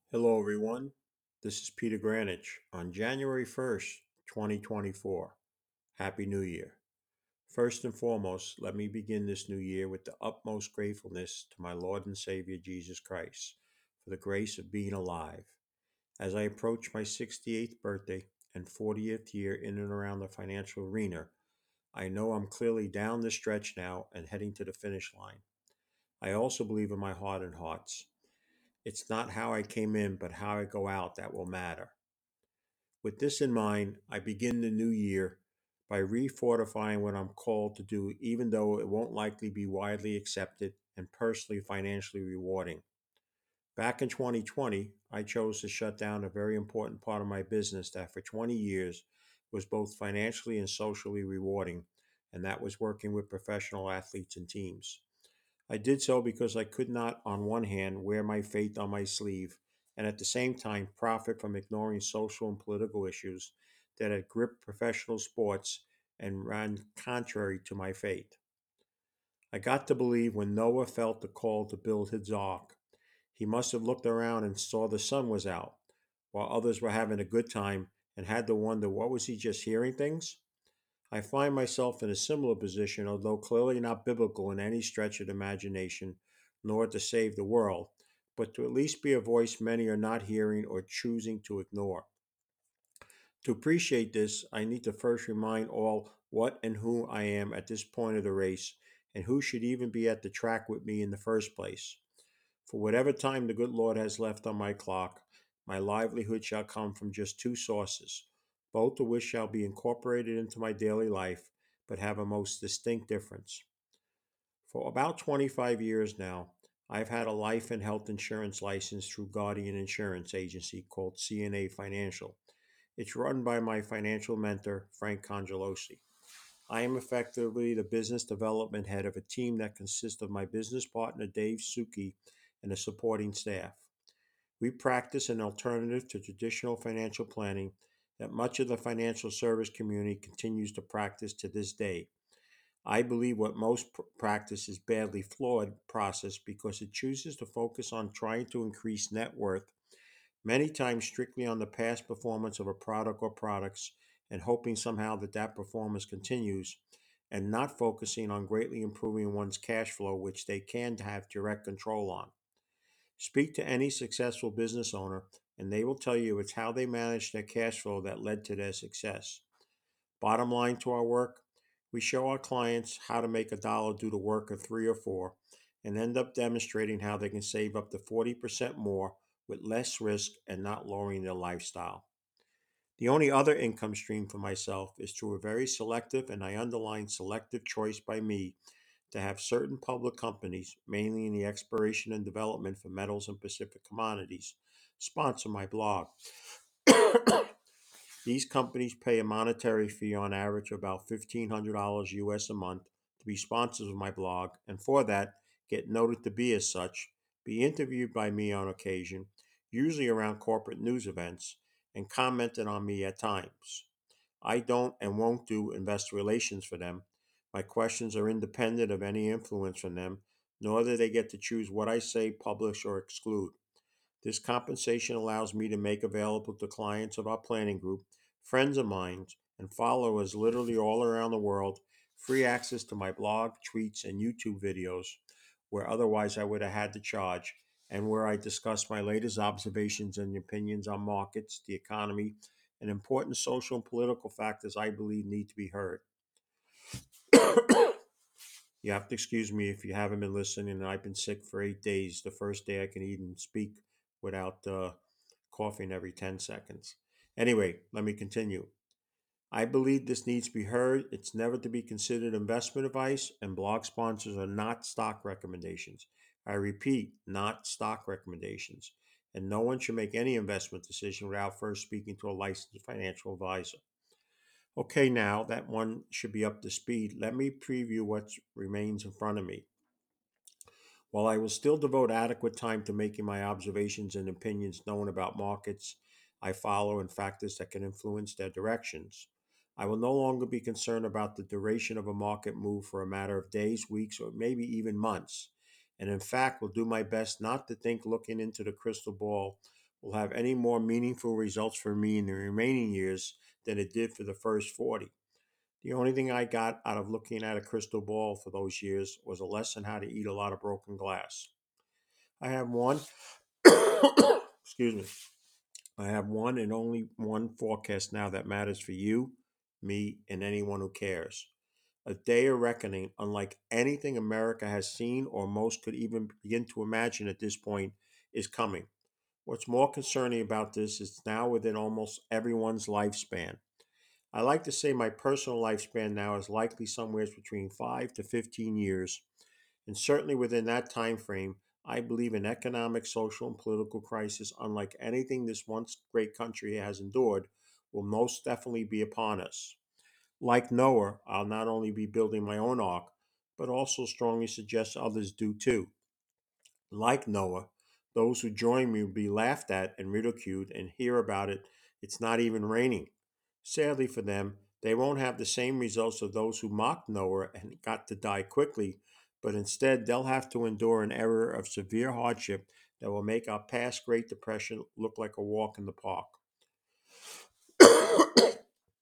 Hello, everyone. This is Peter Granich on January 1st, 2024. Happy New Year. First and foremost, let me begin this new year with the utmost gratefulness to my Lord and Savior Jesus Christ for the grace of being alive. As I approach my 68th birthday and 40th year in and around the financial arena, I know I'm clearly down the stretch now and heading to the finish line. I also believe in my heart and hearts. It's not how I came in, but how I go out that will matter. With this in mind, I begin the new year by refortifying what I'm called to do, even though it won't likely be widely accepted and personally financially rewarding. Back in 2020, I chose to shut down a very important part of my business that for 20 years was both financially and socially rewarding, and that was working with professional athletes and teams. I did so because I could not, on one hand, wear my faith on my sleeve and at the same time profit from ignoring social and political issues that had gripped professional sports and ran contrary to my faith. I got to believe when Noah felt the call to build his ark, he must have looked around and saw the sun was out, while others were having a good time and had to wonder, what was he just hearing things? I find myself in a similar position, although clearly not biblical in any stretch of the imagination, nor to save the world, but to at least be a voice many are not hearing or choosing to ignore. To appreciate this, I need to first remind all what and who I am at this point of the race, and who should even be at the track with me in the first place. For whatever time the good Lord has left on my clock, my livelihood shall come from just two sources, both of which shall be incorporated into my daily life, but have a most distinct difference. For about 25 years now, I've had a life and health insurance license through Guardian Insurance Agency called CNA Financial. It's run by my financial mentor, Frank Congelosi. I am effectively the business development head of a team that consists of my business partner, Dave Suki, and a supporting staff. We practice an alternative to traditional financial planning that much of the financial service community continues to practice to this day. I believe what most practice is badly flawed process because it chooses to focus on trying to increase net worth, many times strictly on the past performance of a product or products, and hoping somehow that that performance continues, and not focusing on greatly improving one's cash flow, which they can have direct control on. Speak to any successful business owner, and they will tell you it's how they manage their cash flow that led to their success. Bottom line to our work, we show our clients how to make a dollar do the work of three or four and end up demonstrating how they can save up to 40% more with less risk and not lowering their lifestyle. The only other income stream for myself is through a very selective, and I underline selective choice by me, to have certain public companies, mainly in the exploration and development for metals and Pacific commodities, sponsor my blog. These companies pay a monetary fee on average of about $1,500 US a month to be sponsors of my blog, and for that, get noted to be as such, be interviewed by me on occasion, usually around corporate news events, and commented on me at times. I don't and won't do investor relations for them. My questions are independent of any influence from them, nor do they get to choose what I say, publish, or exclude. This compensation allows me to make available to clients of our planning group, friends of mine, and followers literally all around the world free access to my blog, tweets, and YouTube videos, where otherwise I would have had to charge, and where I discuss my latest observations and opinions on markets, the economy, and important social and political factors I believe need to be heard. You have to excuse me if you haven't been listening. I've been sick for 8 days. The first day I can even speak without coughing every 10 seconds. Anyway, let me continue. I believe this needs to be heard. It's never to be considered investment advice, and blog sponsors are not stock recommendations. I repeat, not stock recommendations. And no one should make any investment decision without first speaking to a licensed financial advisor. Okay, now that one should be up to speed, let me preview what remains in front of me. While I will still devote adequate time to making my observations and opinions known about markets I follow and factors that can influence their directions, I will no longer be concerned about the duration of a market move for a matter of days, weeks, or maybe even months. And in fact, will do my best not to think looking into the crystal ball will have any more meaningful results for me in the remaining years than it did for the first 40. The only thing I got out of looking at a crystal ball for those years was a lesson how to eat a lot of broken glass. I have one, excuse me, I have one and only one forecast now that matters for you, me, and anyone who cares. A day of reckoning unlike anything America has seen or most could even begin to imagine at this point is coming. What's more concerning about this is it's now within almost everyone's lifespan. I like to say my personal lifespan now is likely somewhere between 5 to 15 years, and certainly within that time frame, I believe an economic, social, and political crisis unlike anything this once great country has endured will most definitely be upon us. Like Noah, I'll not only be building my own ark, but also strongly suggest others do too. Like Noah, those who join me will be laughed at and ridiculed and hear about it. It's not even raining. Sadly for them, they won't have the same results of those who mocked Noah and got to die quickly, but instead they'll have to endure an era of severe hardship that will make our past Great Depression look like a walk in the park. You're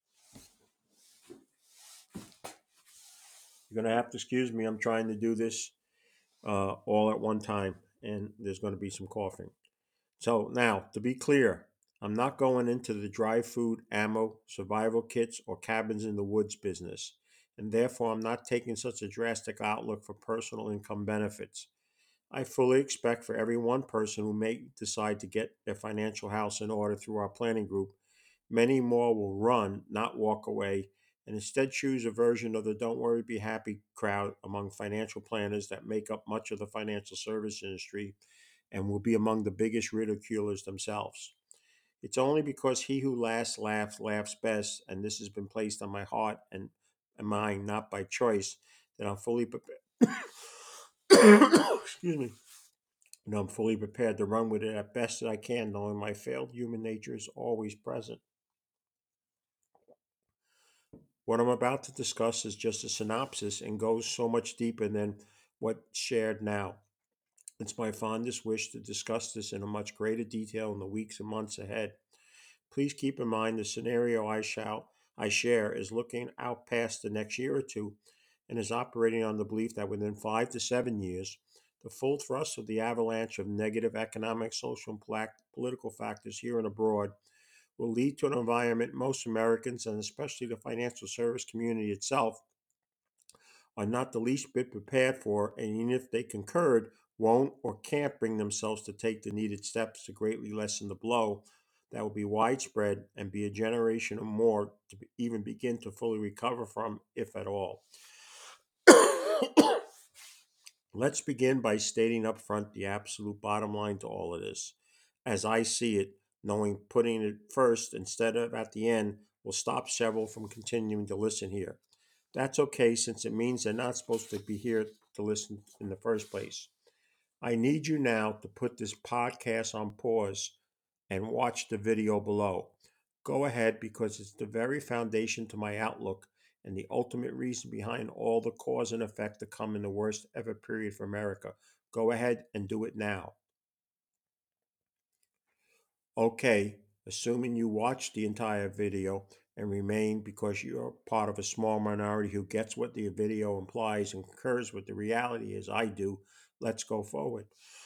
going to have to excuse me. I'm trying to do this all at one time, and there's going to be some coughing. So now, to be clear, I'm not going into the dry food, ammo, survival kits, or cabins in the woods business, and therefore I'm not taking such a drastic outlook for personal income benefits. I fully expect for every one person who may decide to get their financial house in order through our planning group, many more will run, not walk away, and instead choose a version of the Don't Worry, Be Happy crowd among financial planners that make up much of the financial service industry and will be among the biggest ridiculers themselves. It's only because he who last laughs laughs best, and this has been placed on my heart and mind not by choice, that I'm fully prepared. Excuse me. And I'm fully prepared to run with it at best that I can, knowing my failed human nature is always present. What I'm about to discuss is just a synopsis and goes so much deeper than what's shared now. It's my fondest wish to discuss this in a much greater detail in the weeks and months ahead. Please keep in mind the scenario I share is looking out past the next year or two and is operating on the belief that within 5 to 7 years, the full thrust of the avalanche of negative economic, social, and political factors here and abroad will lead to an environment most Americans, and especially the financial service community itself, are not the least bit prepared for, and even if they concurred, won't or can't bring themselves to take the needed steps to greatly lessen the blow that will be widespread and be a generation or more to even begin to fully recover from, if at all. Let's begin by stating up front the absolute bottom line to all of this. As I see it, knowing putting it first instead of at the end will stop several from continuing to listen here. That's okay since it means they're not supposed to be here to listen in the first place. I need you now to put this podcast on pause and watch the video below. Go ahead because it's the very foundation to my outlook and the ultimate reason behind all the cause and effect to come in the worst ever period for America. Go ahead and do it now. Okay, assuming you watched the entire video and remain because you're part of a small minority who gets what the video implies and concurs with the reality as I do, let's go forward.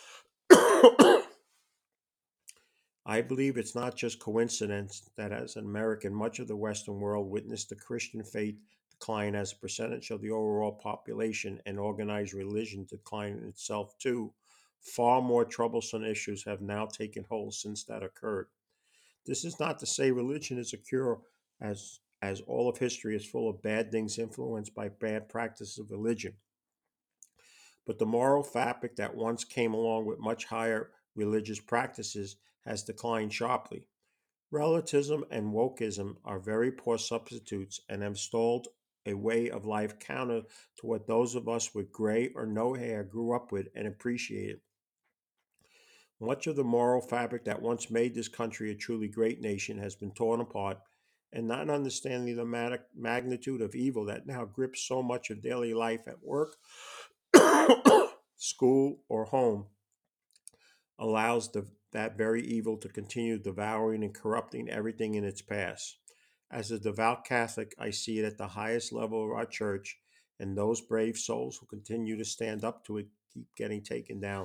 I believe it's not just coincidence that as an American, much of the Western world witnessed the Christian faith decline as a percentage of the overall population and organized religion decline in itself too. Far more troublesome issues have now taken hold since that occurred. This is not to say religion is a cure, as all of history is full of bad things influenced by bad practices of religion. But the moral fabric that once came along with much higher religious practices has declined sharply. Relativism and wokeism are very poor substitutes and have stalled a way of life counter to what those of us with gray or no hair grew up with and appreciated. Much of the moral fabric that once made this country a truly great nation has been torn apart, and not understanding the magnitude of evil that now grips so much of daily life at work, school, or home allows the that very evil to continue devouring and corrupting everything in its path. As a devout Catholic, I see it at the highest level of our church, and those brave souls who continue to stand up to it keep getting taken down.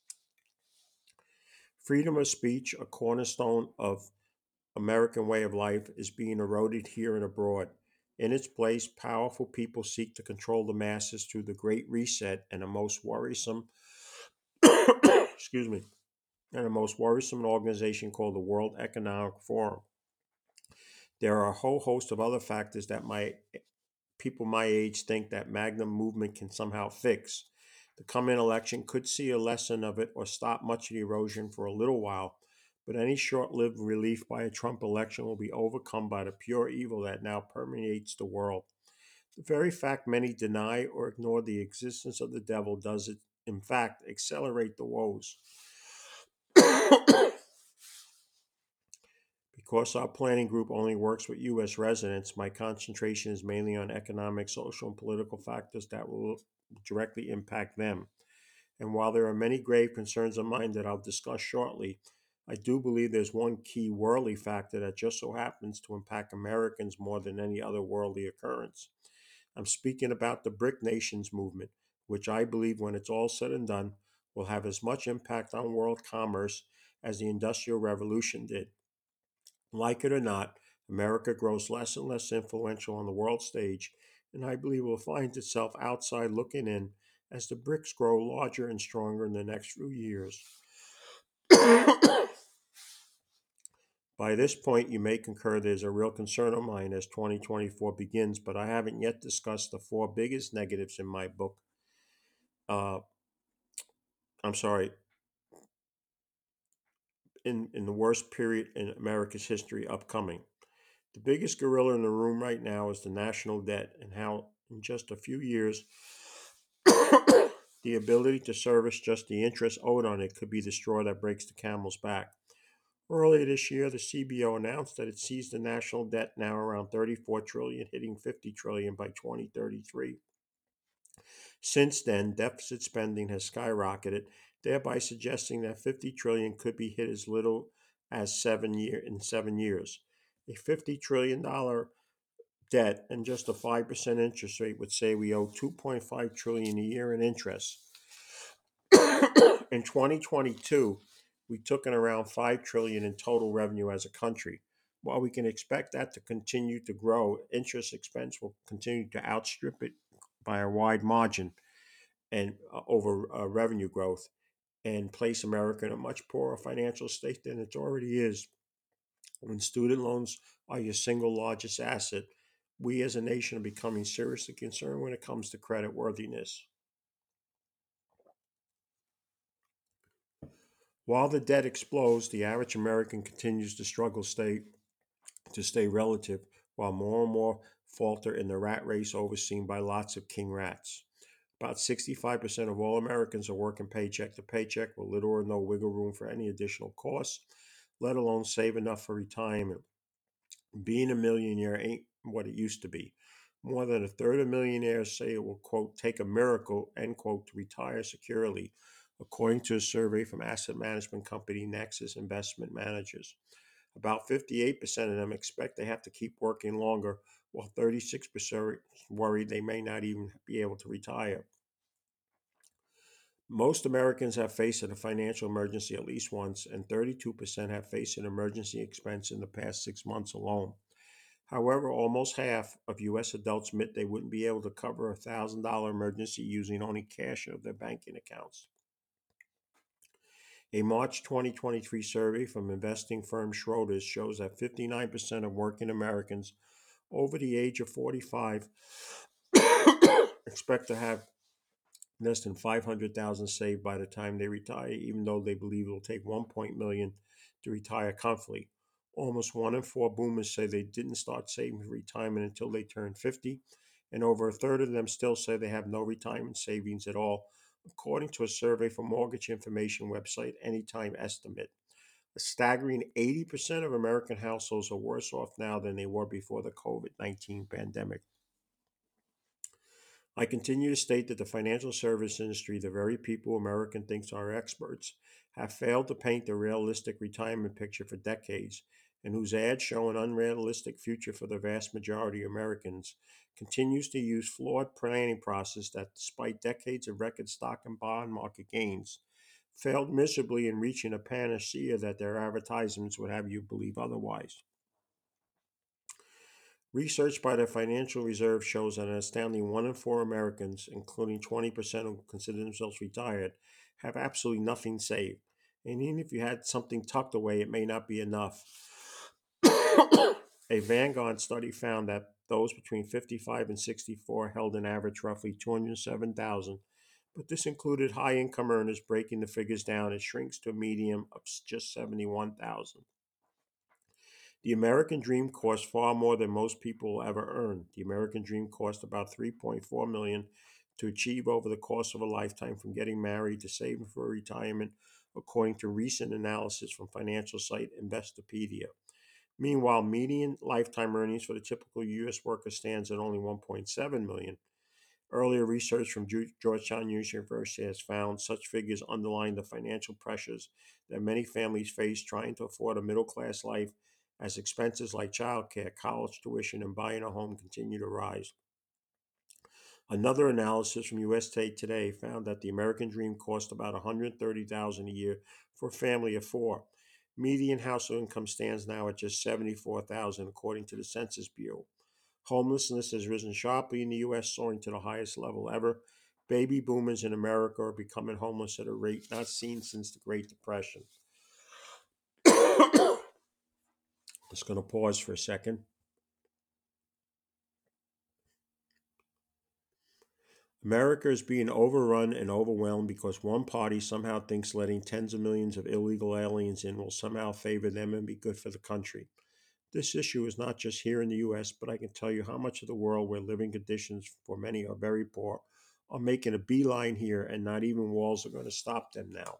Freedom of speech, a cornerstone of American way of life, is being eroded here and abroad. In its place, powerful people seek to control the masses through the Great Reset and a most worrisome, excuse me, and a most worrisome organization called the World Economic Forum. There are a whole host of other factors that people my age think that Magnum movement can somehow fix. The coming election could see a lesson of it or stop much of the erosion for a little while, but any short lived relief by a Trump election will be overcome by the pure evil that now permeates the world. The very fact many deny or ignore the existence of the devil does, it, in fact, accelerate the woes. Because our planning group only works with U.S. residents, my concentration is mainly on economic, social, and political factors that will directly impact them. And while there are many grave concerns of mine that I'll discuss shortly, I do believe there's one key worldly factor that just so happens to impact Americans more than any other worldly occurrence. I'm speaking about the BRIC Nations movement, which I believe, when it's all said and done, will have as much impact on world commerce as the Industrial Revolution did. Like it or not, America grows less and less influential on the world stage, and I believe will find itself outside looking in as the BRICS grow larger and stronger in the next few years. By this point, you may concur there's a real concern of mine as 2024 begins, but I haven't yet discussed the four biggest negatives in my book. Uh, I'm sorry, in the worst period in America's history upcoming. The biggest gorilla in the room right now is the national debt and how, in just a few years, the ability to service just the interest owed on it could be the straw that breaks the camel's back. Earlier this year, the CBO announced that it sees the national debt now around 34 trillion, hitting 50 trillion by 2033. Since then, deficit spending has skyrocketed, thereby suggesting that 50 trillion could be hit as little as 7 years. A $50 trillion debt and just a 5% interest rate would say we owe 2.5 trillion a year in interest. In 2022, we took in around 5 trillion in total revenue as a country. While we can expect that to continue to grow, interest expense will continue to outstrip it by a wide margin and over revenue growth, and place America in a much poorer financial state than it already is. When student loans are your single largest asset, we as a nation are becoming seriously concerned when it comes to credit worthiness. While the debt explodes, the average American continues to stay relative, while more and more falter in the rat race overseen by lots of king rats. About 65% of all Americans are working paycheck to paycheck with little or no wiggle room for any additional costs, let alone save enough for retirement. Being a millionaire ain't what it used to be. More than a third of millionaires say it will, quote, take a miracle, end quote, to retire securely, according to a survey from asset management company Nexus Investment Managers. About 58% of them expect they have to keep working longer, while 36% worry they may not even be able to retire. Most Americans have faced a financial emergency at least once, and 32% have faced an emergency expense in the past 6 months alone. However, almost half of U.S. adults admit they wouldn't be able to cover a $1,000 emergency using only cash of their banking accounts. A March 2023 survey from investing firm Schroders shows that 59% of working Americans over the age of 45 expect to have less than 500,000 saved by the time they retire, even though they believe it will take 1 million to retire comfortably. Almost 1 in 4 boomers say they didn't start saving for retirement until they turned 50, and over a third of them still say they have no retirement savings at all, according to a survey from mortgage information website Anytime Estimate. A staggering 80% of American households are worse off now than they were before the COVID-19 pandemic. I continue to state that the financial service industry, the very people American thinks are experts, have failed to paint a realistic retirement picture for decades, and whose ads show an unrealistic future for the vast majority of Americans, continues to use flawed planning process that, despite decades of record stock and bond market gains, failed miserably in reaching a panacea that their advertisements would have you believe otherwise. Research by the Financial Reserve shows that an astounding 1 in 4 Americans, including 20% who consider themselves retired, have absolutely nothing saved. And even if you had something tucked away, it may not be enough. A Vanguard study found that those between 55 and 64 held an average roughly 207,000, but this included high income earners. Breaking the figures down, it shrinks to a median of just 71,000. The American dream costs far more than most people will ever earn. The American dream cost about 3.4 million to achieve over the course of a lifetime, from getting married to saving for retirement, according to recent analysis from financial site Investopedia. Meanwhile, median lifetime earnings for the typical U.S. worker stands at only 1.7 million. Earlier research from Georgetown University has found such figures underline the financial pressures that many families face trying to afford a middle class life, as expenses like childcare, college tuition, and buying a home continue to rise. Another analysis from USA Today found that the American dream cost about 130,000 a year for a family of four. Median household income stands now at just 74,000, according to the Census Bureau. Homelessness has risen sharply in the U.S., soaring to the highest level ever. Baby boomers in America are becoming homeless at a rate not seen since the Great Depression. Just going to pause for a second. America is being overrun and overwhelmed because one party somehow thinks letting tens of millions of illegal aliens in will somehow favor them and be good for the country. This issue is not just here in the US, but I can tell you how much of the world where living conditions for many are very poor are making a beeline here, and not even walls are going to stop them now.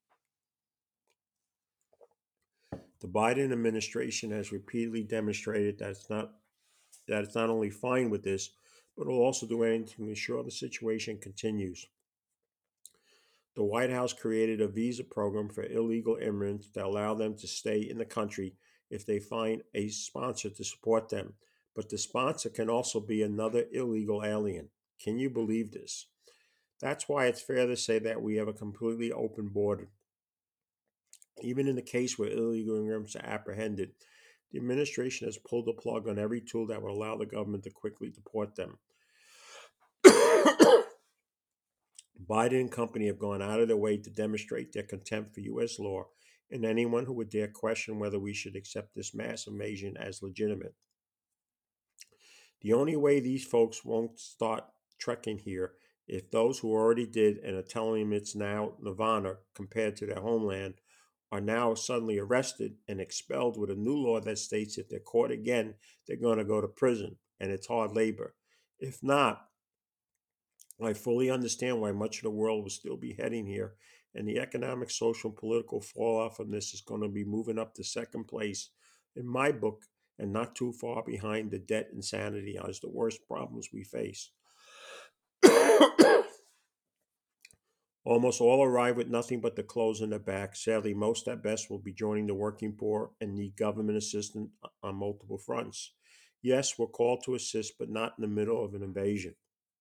The Biden administration has repeatedly demonstrated that it's not only fine with this, but will also do anything to ensure the situation continues. The White House created a visa program for illegal immigrants that allow them to stay in the country if they find a sponsor to support them. But the sponsor can also be another illegal alien. Can you believe this? That's why it's fair to say that we have a completely open border. Even in the case where illegal immigrants are apprehended, the administration has pulled the plug on every tool that would allow the government to quickly deport them. Biden and company have gone out of their way to demonstrate their contempt for U.S. law and anyone who would dare question whether we should accept this mass invasion as legitimate. The only way these folks won't start trekking here if those who already did and are telling them it's now nirvana compared to their homeland are now suddenly arrested and expelled with a new law that states if they're caught again, they're going to go to prison and it's hard labor. If not, I fully understand why much of the world will still be heading here, and the economic, social, and political fallout from this is going to be moving up to second place in my book, and not too far behind the debt insanity as the worst problems we face. Almost all arrive with nothing but the clothes in their back. Sadly, most at best will be joining the working poor and need government assistance on multiple fronts. Yes, we're called to assist, but not in the middle of an invasion.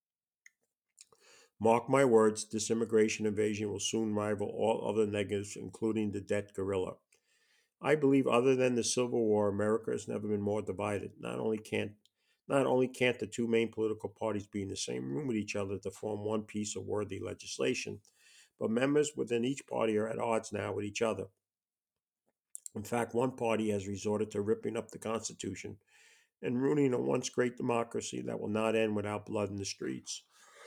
Mark my words, this immigration invasion will soon rival all other negatives, including the debt gorilla. I believe, other than the Civil War, America has never been more divided. Not only can't the two main political parties be in the same room with each other to form one piece of worthy legislation, but members within each party are at odds now with each other. In fact, one party has resorted to ripping up the Constitution and ruining a once great democracy that will not end without blood in the streets.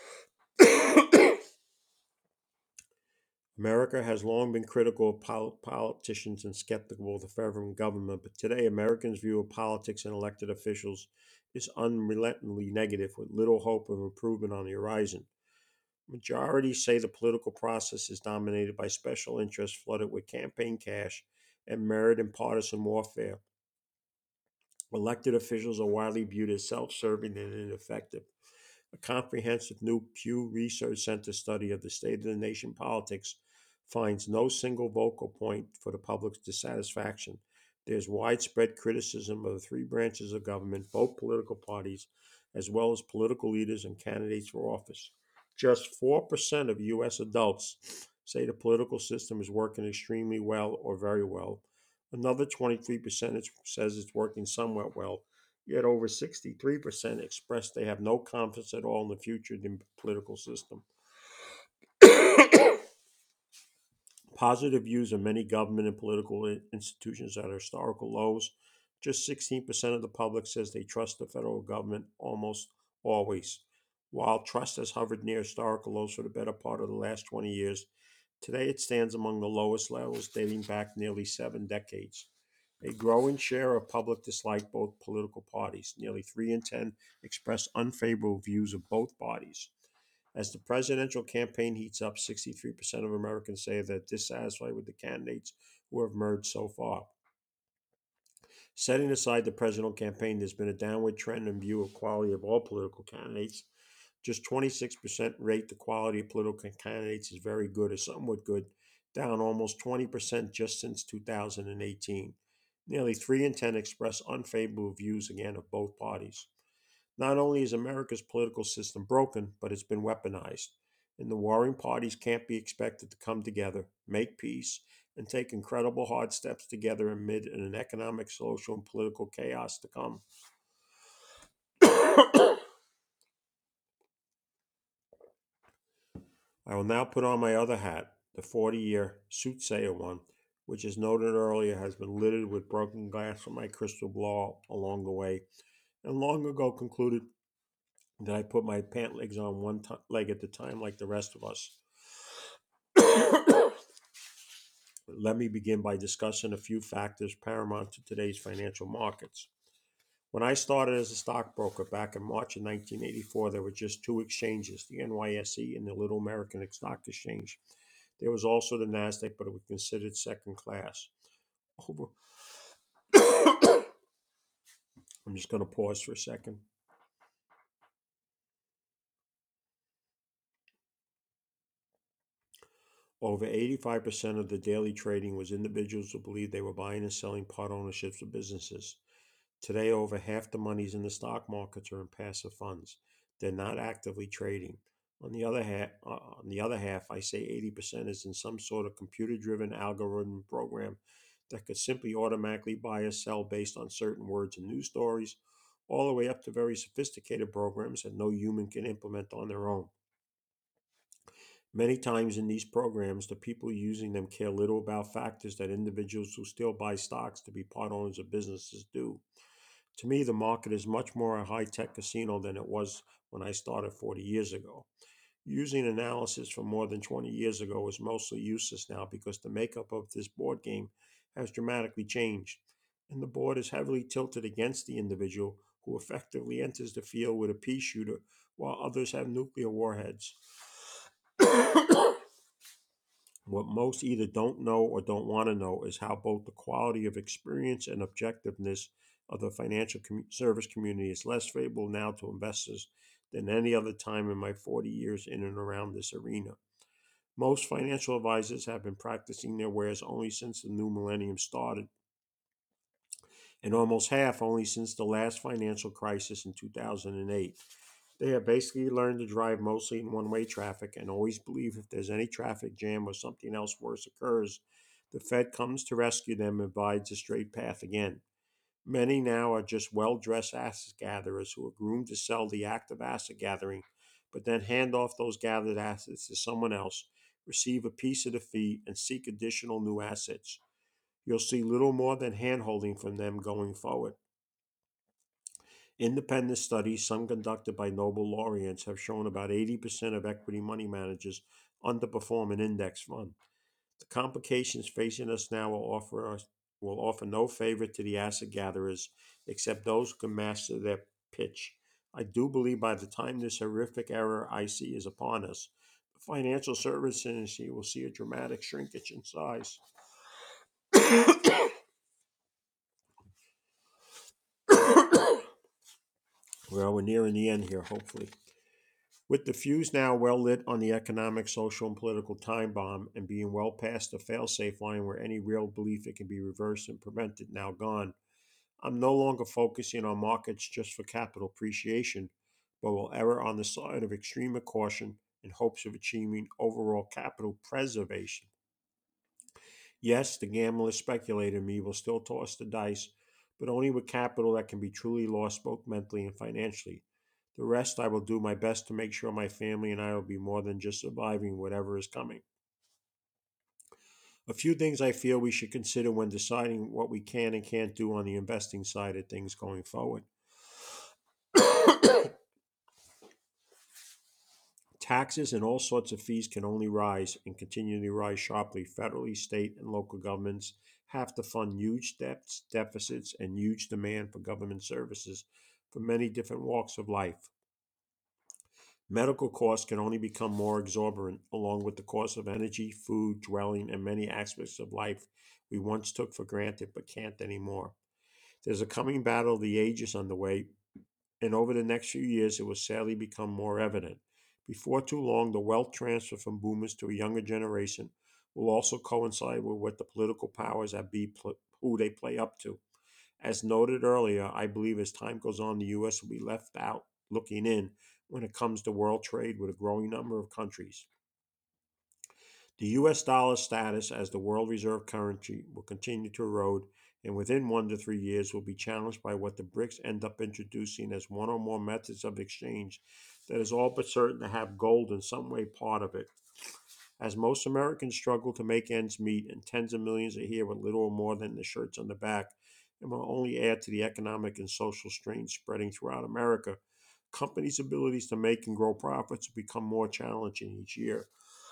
America has long been critical of politicians and skeptical of the federal government, but today Americans' view of politics and elected officials is unrelentingly negative, with little hope of improvement on the horizon. Majorities say the political process is dominated by special interests flooded with campaign cash and merit and partisan warfare. Elected officials are widely viewed as self serving and ineffective. A comprehensive new Pew Research Center study of the state of the nation politics finds no single vocal point for the public's dissatisfaction. There's widespread criticism of the three branches of government, both political parties, as well as political leaders and candidates for office. Just 4% of U.S. adults say the political system is working extremely well or very well. Another 23% says it's working somewhat well, yet over 63% express they have no confidence at all in the future of the political system. Positive views of many government and political institutions are at historical lows. Just 16% of the public says they trust the federal government almost always. While trust has hovered near historical lows for the better part of the last 20 years, today it stands among the lowest levels dating back nearly 7 decades. A growing share of public dislike both political parties. Nearly 3 in 10 express unfavorable views of both parties. As the presidential campaign heats up, 63% of Americans say they're dissatisfied with the candidates who have emerged so far. Setting aside the presidential campaign, there's been a downward trend in view of quality of all political candidates. Just 26% rate the quality of political candidates as very good or somewhat good, down almost 20% just since 2018. Nearly 3 in 10 express unfavorable views again of both parties. Not only is America's political system broken, but it's been weaponized. And the warring parties can't be expected to come together, make peace, and take incredible hard steps together amid an economic, social, and political chaos to come. I will now put on my other hat, the 40-year soothsayer one, which, as noted earlier, has been littered with broken glass from my crystal ball along the way, and long ago concluded that I put my pant legs on one leg at a time like the rest of us. Let me begin by discussing a few factors paramount to today's financial markets. When I started as a stockbroker back in March of 1984, there were just two exchanges, the NYSE and the Little American Stock Exchange. There was also the NASDAQ, but it was considered second class. Over, I'm just going to pause for a second. Over 85% of the daily trading was individuals who believed they were buying and selling part ownerships of businesses. Today, over half the monies in the stock markets are in passive funds. They're not actively trading. On the other half, I say 80% is in some sort of computer-driven algorithm program that could simply automatically buy or sell based on certain words and news stories, all the way up to very sophisticated programs that no human can implement on their own. Many times in these programs, the people using them care little about factors that individuals who still buy stocks to be part owners of businesses do. To me, the market is much more a high tech casino than it was when I started 40 years ago. Using analysis from more than 20 years ago is mostly useless now because the makeup of this board game has dramatically changed, and the board is heavily tilted against the individual who effectively enters the field with a pea shooter while others have nuclear warheads. What most either don't know or don't want to know is how both the quality of experience and objectiveness of the financial service community is less favorable now to investors than any other time in my 40 years in and around this arena. Most financial advisors have been practicing their wares only since the new millennium started, and almost half only since the last financial crisis in 2008. They have basically learned to drive mostly in one way traffic and always believe if there's any traffic jam or something else worse occurs, the Fed comes to rescue them and provides a straight path again. Many now are just well dressed asset gatherers who are groomed to sell the act of asset gathering, but then hand off those gathered assets to someone else, receive a piece of the fee, and seek additional new assets. You'll see little more than hand holding from them going forward. Independent studies, some conducted by Nobel laureates, have shown about 80% of equity money managers underperform an index fund. The complications facing us now will offer no favor to the asset gatherers except those who can master their pitch. I do believe by the time this horrific era I see is upon us, the financial service industry will see a dramatic shrinkage in size. Well, we're nearing the end here, hopefully. With the fuse now well lit on the economic, social, and political time bomb, and being well past the failsafe line where any real belief it can be reversed and prevented now gone, I'm no longer focusing on markets just for capital appreciation, but will err on the side of extreme caution in hopes of achieving overall capital preservation. Yes, the gambler speculator in me will still toss the dice, but only with capital that can be truly lost both mentally and financially. The rest I will do my best to make sure my family and I will be more than just surviving whatever is coming. A few things I feel we should consider when deciding what we can and can't do on the investing side of things going forward. Taxes and all sorts of fees can only rise and continue to rise sharply. Federally, state, and local governments have to fund huge debts, deficits, and huge demand for government services for many different walks of life. Medical costs can only become more exorbitant, along with the cost of energy, food, dwelling, and many aspects of life we once took for granted but can't anymore. There's a coming battle of the ages underway, and over the next few years, it will sadly become more evident. Before too long, the wealth transfer from boomers to a younger generation will also coincide with what the political powers that be who they play up to. As noted earlier, I believe as time goes on, the U.S. will be left out looking in when it comes to world trade with a growing number of countries. The US dollar status as the world reserve currency will continue to erode, and within 1 to 3 years will be challenged by what the BRICS end up introducing as one or more methods of exchange that is all but certain to have gold in some way part of it. As most Americans struggle to make ends meet, and tens of millions are here with little or more than the shirts on the back, and will only add to the economic and social strain spreading throughout America, companies' abilities to make and grow profits will become more challenging each year.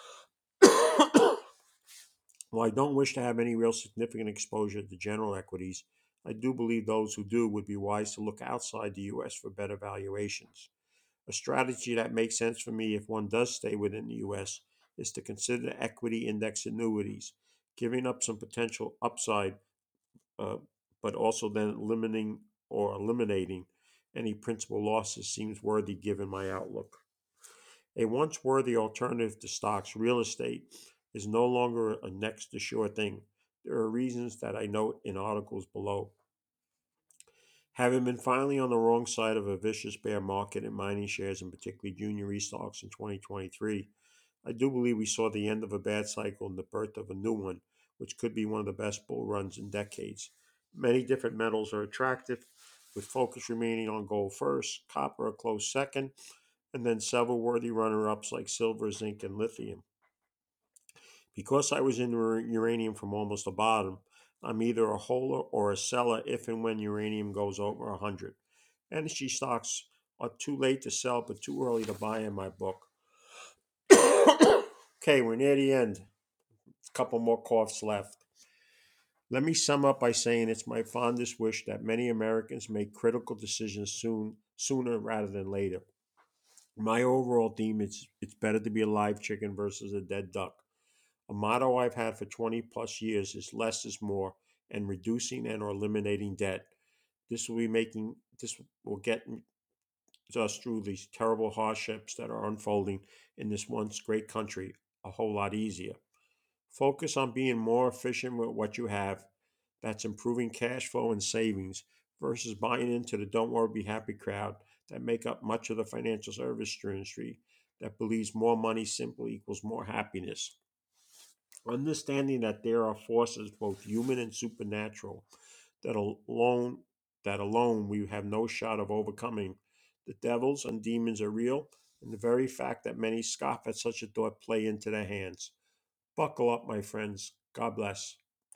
While I don't wish to have any real significant exposure to general equities, I do believe those who do would be wise to look outside the US for better valuations. A strategy that makes sense for me if one does stay within the US is to consider equity index annuities, giving up some potential upside, uh, but also then limiting or eliminating any principal losses seems worthy given my outlook. A once worthy alternative to stocks, real estate is no longer a next to sure thing. There are reasons that I note in articles below. Having been finally on the wrong side of a vicious bear market in mining shares and particularly junior stocks in 2023, I do believe we saw the end of a bad cycle and the birth of a new one, which could be one of the best bull runs in decades. Many different metals are attractive, with focus remaining on gold first, copper a close second, and then several worthy runner ups like silver, zinc, and lithium. Because I was in uranium from almost the bottom, I'm either a holder or a seller if and when uranium goes over 100. Energy stocks are too late to sell but too early to buy in my book. Okay, we're near the end. A couple more coughs left. Let me sum up by saying it's my fondest wish that many Americans make critical decisions sooner rather than later. My overall theme is it's better to be a live chicken versus a dead duck. A motto I've had for 20 plus years is less is more and reducing and or eliminating debt. This will get us through these terrible hardships that are unfolding in this once great country a whole lot easier. Focus on being more efficient with what you have. That's improving cash flow and savings versus buying into the don't worry, be happy crowd that make up much of the financial service industry that believes more money simply equals more happiness. Understanding that there are forces, both human and supernatural, that alone that alone we have no shot of overcoming. The devils and demons are real, and the very fact that many scoff at such a thought play into their hands. Buckle up, my friends. God bless.